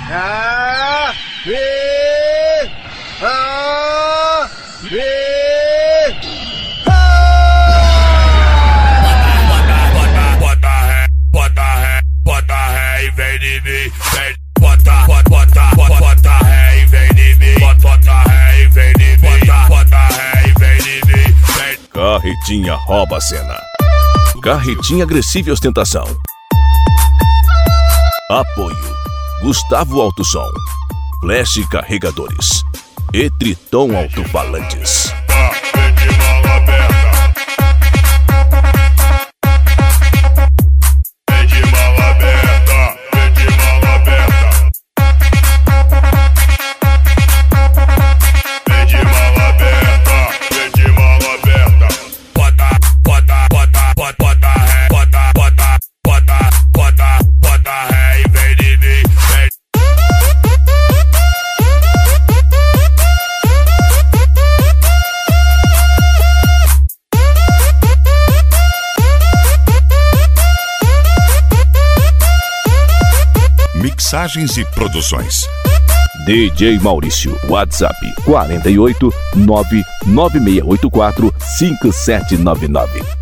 Ah, vem! Ah, vem! Bota ré e vem de mim. Bota ré e vem de mim. Bota ré e vem de mim. Bota ré e vem de mim. Carretinha rouba a cena. Carretinha agressiva e ostentação. Apoio: Gustavo Autosom, Flash Carregadores e Triton Alto-Falantes. Mixagens e produções. DJ Maurício, WhatsApp 48 99684 5799.